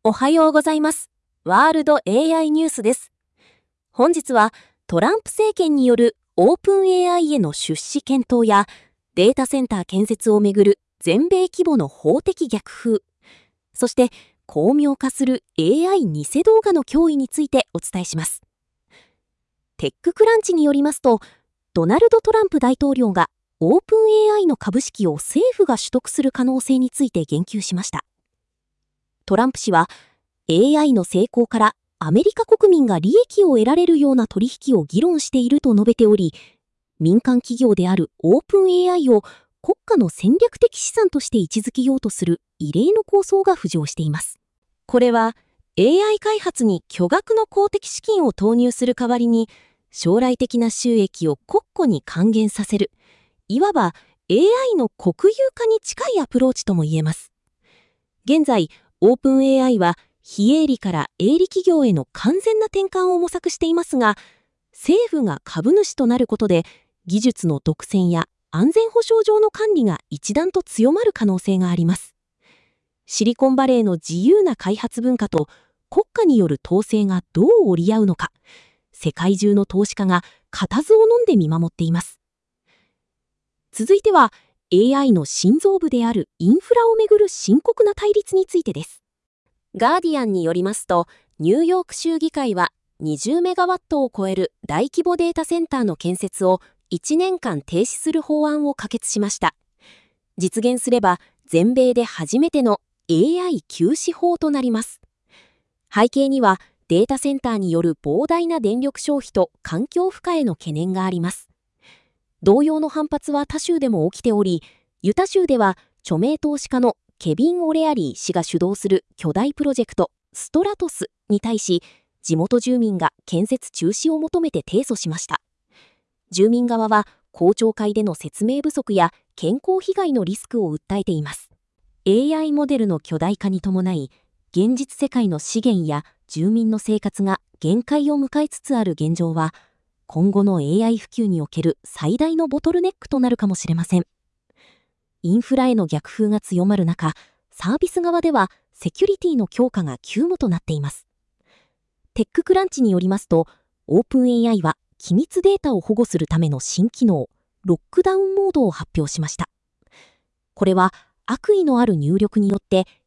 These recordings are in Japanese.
おはようございます。ワールド AI ニュースです。本日はトランプ政権によるオープン AI への出資検討やデータセンター建設をめぐる全米規模の法的逆風、そして巧妙化する AI 偽動画の脅威についてお伝えします。テッククランチによりますと、ドナルド・トランプ大統領がオープン AI の株式を政府が取得する可能性について言及しました。トランプ氏は AI の成功からアメリカ国民が利益を得られるような取引を議論していると述べており、民間企業であるオープン AI を国家の戦略的資産として位置づけようとする異例の構想が浮上しています。これは AI 開発に巨額の公的資金を投入する代わりに将来的な収益を国庫に還元させる、いわば AI の国有化に近いアプローチとも言えます。現在、オープン AI は非営利から営利企業への完全な転換を模索していますが、政府が株主となることで技術の独占や安全保障上の管理が一段と強まる可能性があります。シリコンバレーの自由な開発文化と国家による統制がどう折り合うのか、世界中の投資家が固唾を飲んで見守っています。続いては、AI の心臓部であるインフラをめぐる深刻な対立についてです。ガーディアンによりますと、ニューヨーク州議会は20メガワットを超える大規模データセンターの建設を1年間停止する法案を可決しました。実現すれば全米で初めての AI 休止法となります。背景にはデータセンターによる膨大な電力消費と環境負荷への懸念があります。同様の反発は他州でも起きており、ユタ州では著名投資家のケビン・オレアリー氏が主導する巨大プロジェクトストラトスに対し、地元住民が建設中止を求めて提訴しました。住民側は公聴会での説明不足や健康被害のリスクを訴えています。AI モデルの巨大化に伴い、現実世界の資源や住民の生活が限界を迎えつつある現状は、今後の AI 普及における最大のボトルネックとなるかもしれません。インフラへの逆風が強まる中、サービス側ではセキュリティの強化が急務となっています。テッククランチによりますと、オープン AI は機密データを保護するための新機能、ロックダウンモードを発表しました。これは悪意のある入力によって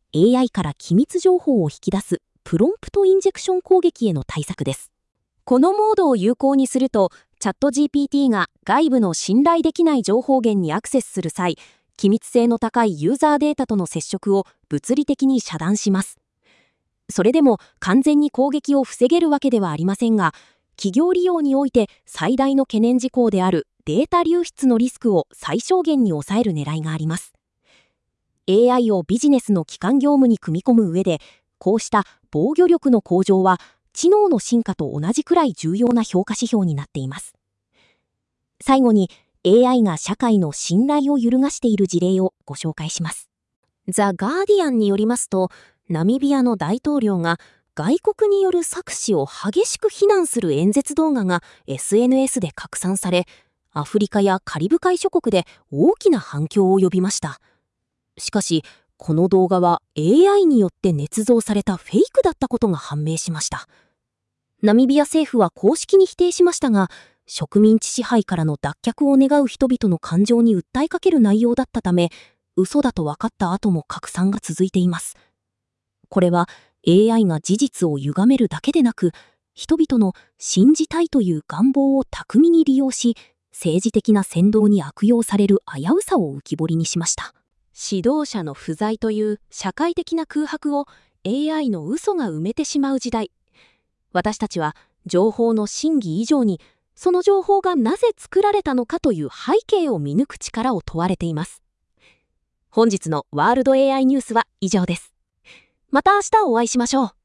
AI から機密情報を引き出すプロンプトインジェクション攻撃への対策です。このモードを有効にすると、チャット GPT が外部の信頼できない情報源にアクセスする際、機密性の高いユーザーデータとの接触を物理的に遮断します。それでも完全に攻撃を防げるわけではありませんが、企業利用において最大の懸念事項であるデータ流出のリスクを最小限に抑える狙いがあります。AI をビジネスの基幹業務に組み込む上で、こうした防御力の向上は知能の進化と同じくらい重要な評価指標になっています。最後に、AI が社会の信頼を揺るがしている事例をご紹介します。ザ・ガーディアンによりますと、ナミビアの大統領が外国による搾取を激しく非難する演説動画が SNS で拡散され、アフリカやカリブ海諸国で大きな反響を呼びました。しかし、この動画は AI によって捏造されたフェイクだったことが判明しました。ナミビア政府は公式に否定しましたが、植民地支配からの脱却を願う人々の感情に訴えかける内容だったため、嘘だと分かった後も拡散が続いています。これは AI が事実を歪めるだけでなく、人々の信じたいという願望を巧みに利用し、政治的な扇動に悪用される危うさを浮き彫りにしました。指導者の不在という社会的な空白を AI の嘘が埋めてしまう時代。私たちは情報の真偽以上に、その情報がなぜ作られたのかという背景を見抜く力を問われています。本日のワールド AI ニュースは以上です。また明日お会いしましょう。